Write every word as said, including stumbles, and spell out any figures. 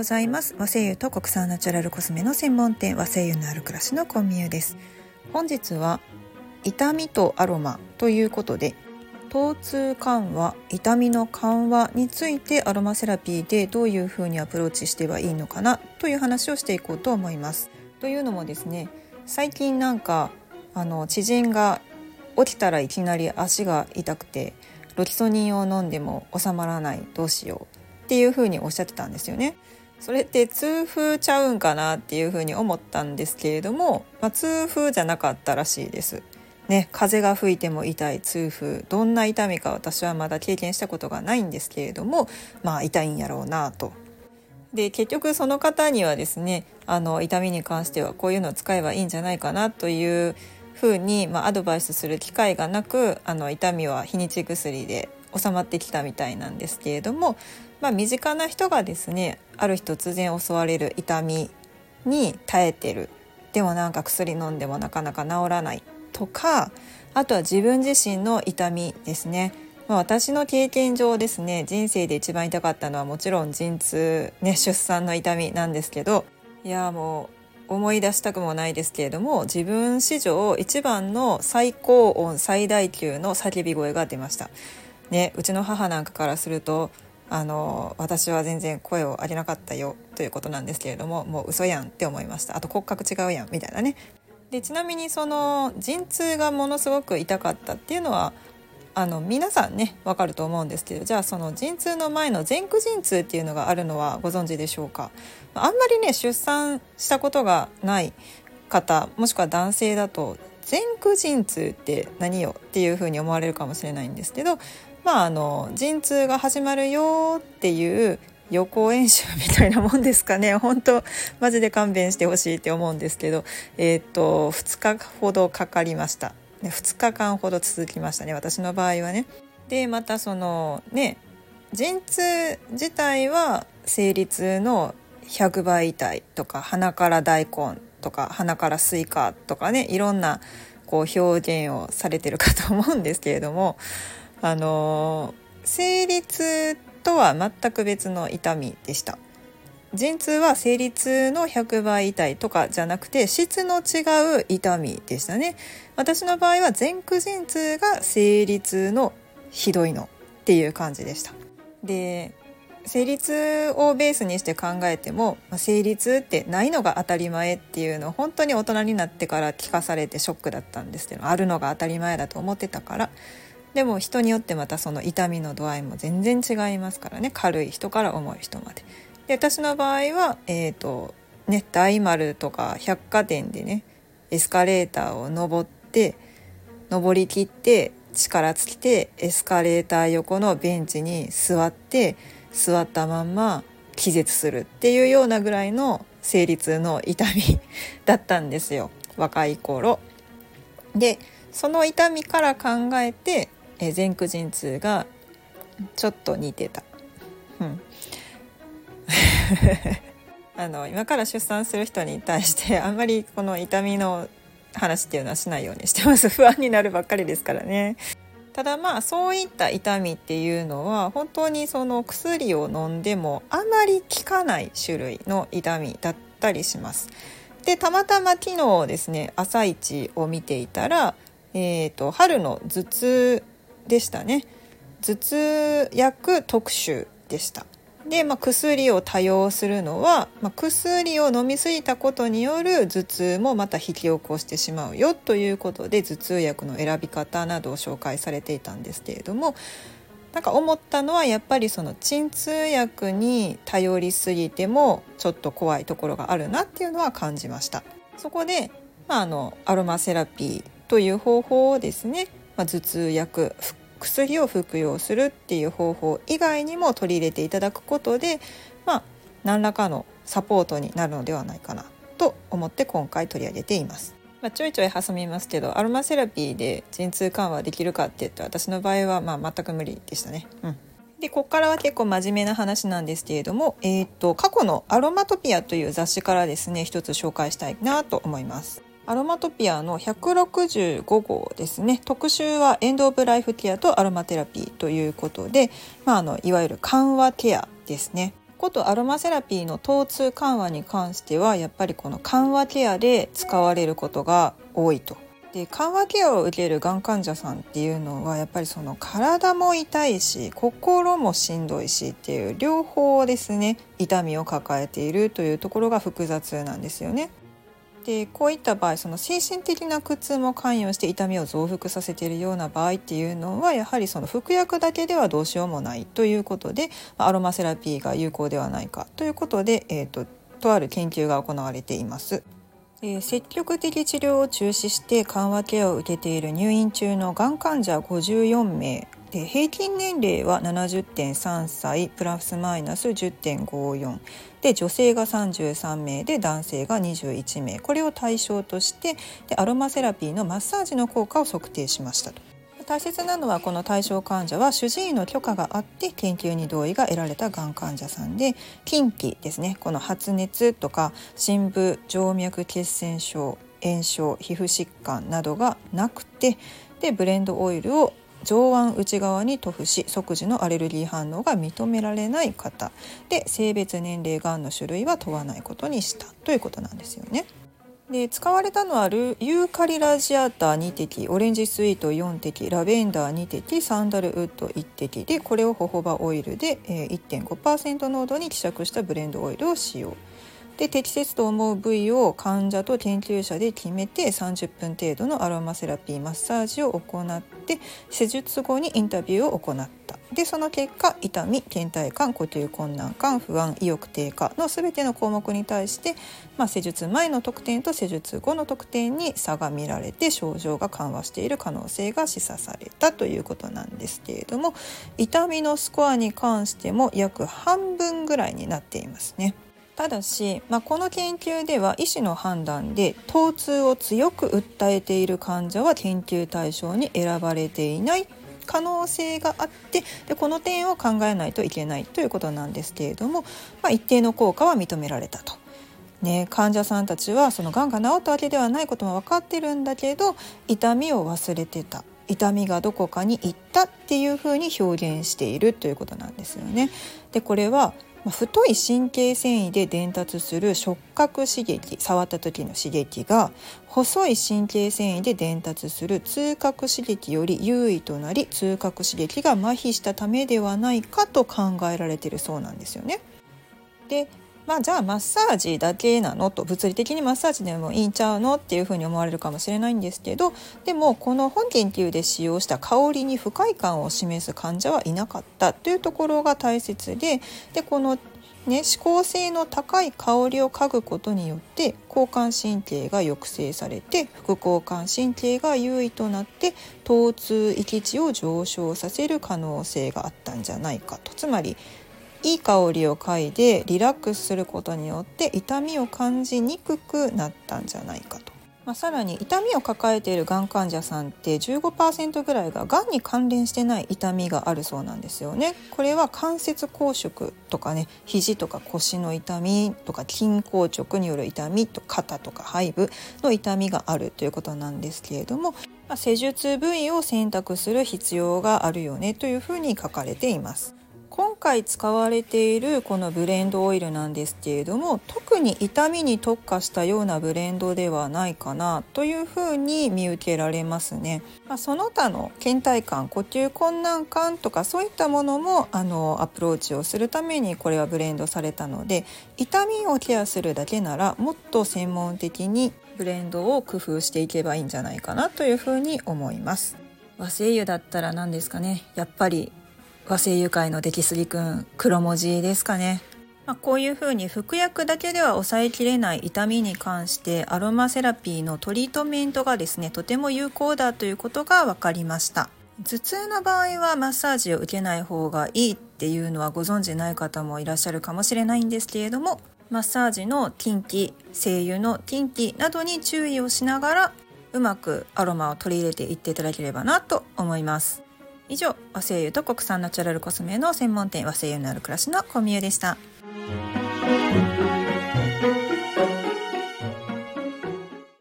ざいます。和製油と国産ナチュラルコスメの専門店、和製油のある暮らしのコンミューです。本日は痛みとアロマということで、疼痛緩和、痛みの緩和についてアロマセラピーでどういうふうにアプローチしてはいいのかなという話をしていこうと思います。というのもですね、最近なんかあの知人が起きたらいきなり足が痛くてロキソニンを飲んでも収まらない、どうしようっていうふうにおっしゃってたんですよね。それって痛風ちゃうんかなっていうふうに思ったんですけれども、まあ、痛風じゃなかったらしいですね。風が吹いても痛い痛風、どんな痛みか私はまだ経験したことがないんですけれども、まあ痛いんやろうなと。で結局その方にはですね、あの痛みに関してはこういうのを使えばいいんじゃないかなというふうに、まあ、アドバイスする機会がなく、あの痛みは日にち薬で収まってきたみたいなんですけれども、まあ、身近な人がですね、ある日突然襲われる痛みに耐えてる、でもなんか薬飲んでもなかなか治らないとか、あとは自分自身の痛みですね。まあ、私の経験上ですね、人生で一番痛かったのはもちろん陣痛、ね、出産の痛みなんですけど、いやもう思い出したくもないですけれども、自分史上一番の最高音最大級の叫び声が出ましたね。うちの母なんかからすると、あの私は全然声を上げなかったよということなんですけれども、もう嘘やんって思いました。あと骨格違うやんみたいなね。でちなみにその陣痛がものすごく痛かったっていうのはあの皆さんねわかると思うんですけど、じゃあその陣痛の前の前駆陣痛っていうのがあるのはご存知でしょうか。あんまりね出産したことがない方、もしくは男性だと前駆陣痛って何よっていうふうに思われるかもしれないんですけど、まああの陣痛が始まるよっていう予行演習みたいなもんですかね。本当マジで勘弁してほしいって思うんですけど、えー、っとふつかほどかかりましたふつかかんほど続きましたね、私の場合はね。でまたそのね、陣痛自体は生理痛のひゃくばい痛いとか、鼻から大根とか鼻からスイカとかね、いろんなこう表現をされてるかと思うんですけれども、あの生理痛とは全く別の痛みでした。陣痛は生理痛のひゃくばい痛いとかじゃなくて、質の違う痛みでしたね。私の場合は前駆陣痛が生理痛のひどいのっていう感じでした。で生理痛をベースにして考えても、生理痛ってないのが当たり前っていうのを本当に大人になってから聞かされてショックだったんですけど、あるのが当たり前だと思ってたから。でも人によってまたその痛みの度合いも全然違いますからね。軽い人から重い人まで。で私の場合は、えーとね、大丸とか百貨店でね、エスカレーターを登って登り切って力尽きてエスカレーター横のベンチに座って座ったまんま気絶するっていうようなぐらいの生理痛の痛みだったんですよ、若い頃で。その痛みから考えてえ前駆陣痛がちょっと似てた、うんあの今から出産する人に対してあんまりこの痛みの話っていうのはしないようにしてます。不安になるばっかりですからね。ただまあそういった痛みっていうのは本当にその薬を飲んでもあまり効かない種類の痛みだったりします。でたまたま昨日ですね、朝一を見ていたら、えーと、春の頭痛でしたね。頭痛薬特集でした。で、まあ、薬を多用するのは、まあ、薬を飲みすぎたことによる頭痛もまた引き起こしてしまうよということで、頭痛薬の選び方などを紹介されていたんですけれども、なんか思ったのはやっぱりその鎮痛薬に頼りすぎてもちょっと怖いところがあるなっていうのは感じました。そこで、まあ、あのアロマセラピーという方法をですね、まあ、頭痛薬薬を服用するっていう方法以外にも取り入れていただくことで、まあ、何らかのサポートになるのではないかなと思って今回取り上げています。まあ、ちょいちょい挟みますけど、アロマセラピーで陣痛緩和できるかって言って私の場合はまあ全く無理でしたね、うん、でここからは結構真面目な話なんですけれども、えー、と過去のアロマトピアという雑誌からですね一つ紹介したいなと思います。アロマトピアのひゃくろくじゅうごごうですね。特集はエンドオブライフケアとアロマテラピーということで、まあ、あのいわゆる緩和ケアですね。 ことアロマセラピーの疼痛緩和に関してはやっぱりこの緩和ケアで使われることが多いと。で緩和ケアを受けるがん患者さんっていうのはやっぱりその体も痛いし心もしんどいしっていう両方ですね、痛みを抱えているというところが複雑なんですよね。でこういった場合、その精神的な苦痛も関与して痛みを増幅させているような場合っていうのはやはりその服薬だけではどうしようもないということで、アロマセラピーが有効ではないかということで、えーと、とある研究が行われています。えー、積極的治療を中止して緩和ケアを受けている入院中のがん患者ごじゅうよんめいで、平均年齢は ななじゅってんさんさいプラスマイナス じゅってんごよん で、女性がさんじゅうさんめいで男性がにじゅういちめい、これを対象としてでアロマセラピーのマッサージの効果を測定しましたと。大切なのはこの対象患者は主治医の許可があって研究に同意が得られたがん患者さんで、近畿ですね、この発熱とか深部静脈血栓症、炎症、皮膚疾患などがなくて、でブレンドオイルを上腕内側に塗布し即時のアレルギー反応が認められない方で、性別年齢がんの種類は問わないことにしたということなんですよね。で使われたのはユーカリラジアーターにてき、オレンジスイートよんてき、ラベンダーにてき、サンダルウッドいってきで、これをホホバオイルで いってんごパーセント 濃度に希釈したブレンドオイルを使用で、適切と思う部位を患者と研究者で決めてさんじゅっぷん程度のアロマセラピーマッサージを行って、施術後にインタビューを行った。でその結果、痛み、倦怠感、呼吸困難感、不安、意欲低下のすべての項目に対して、まあ、施術前の得点と施術後の得点に差が見られて症状が緩和している可能性が示唆されたということなんですけれども、痛みのスコアに関しても約半分ぐらいになっていますね。ただし、まあ、この研究では医師の判断で疼痛を強く訴えている患者は研究対象に選ばれていない可能性があって、でこの点を考えないといけないということなんですけれども、まあ、一定の効果は認められたと、ね、患者さんたちはそのがんが治ったわけではないことも分かってるんだけど、痛みを忘れてた、痛みがどこかに行ったっていうふうに表現しているということなんですよね。でこれは太い神経繊維で伝達する触覚刺激、触った時の刺激が細い神経繊維で伝達する痛覚刺激より優位となり、痛覚刺激が麻痺したためではないかと考えられているそうなんですよね。でまあ、じゃあマッサージだけなのと、物理的にマッサージでもいいんちゃうのっていうふうに思われるかもしれないんですけど、でもこの本研究で使用した香りに不快感を示す患者はいなかったというところが大切で、でこのね、指向性の高い香りを嗅ぐことによって交感神経が抑制されて、副交感神経が優位となって疼痛域値を上昇させる可能性があったんじゃないかと。つまりいい香りを嗅いでリラックスすることによって痛みを感じにくくなったんじゃないかと。まあ、さらに痛みを抱えているがん患者さんって じゅうごパーセント ぐらいががんに関連してない痛みがあるそうなんですよね。これは関節拘縮とかね、肘とか腰の痛みとか筋硬直による痛みと肩とか背部の痛みがあるということなんですけれども、まあ、施術部位を選択する必要があるよねというふうに書かれています。今回使われているこのブレンドオイルなんですけれども、特に痛みに特化したようなブレンドではないかなというふうに見受けられますね。まあ、その他の倦怠感、呼吸困難感とかそういったものもあのアプローチをするためにこれはブレンドされたので、痛みをケアするだけならもっと専門的にブレンドを工夫していけばいいんじゃないかなというふうに思います。和精油だったら何ですかね、やっぱり和精油界の出来すぎくん、黒文字ですかね。まあ、こういうふうに服薬だけでは抑えきれない痛みに関してアロマセラピーのトリートメントがですね、とても有効だということが分かりました。頭痛の場合はマッサージを受けない方がいいっていうのはご存じない方もいらっしゃるかもしれないんですけれども、マッサージの禁忌、精油の禁忌などに注意をしながらうまくアロマを取り入れていっていただければなと思います。以上、和精油と国産ナチュラルコスメの専門店和精油のある暮らしのコミュでした。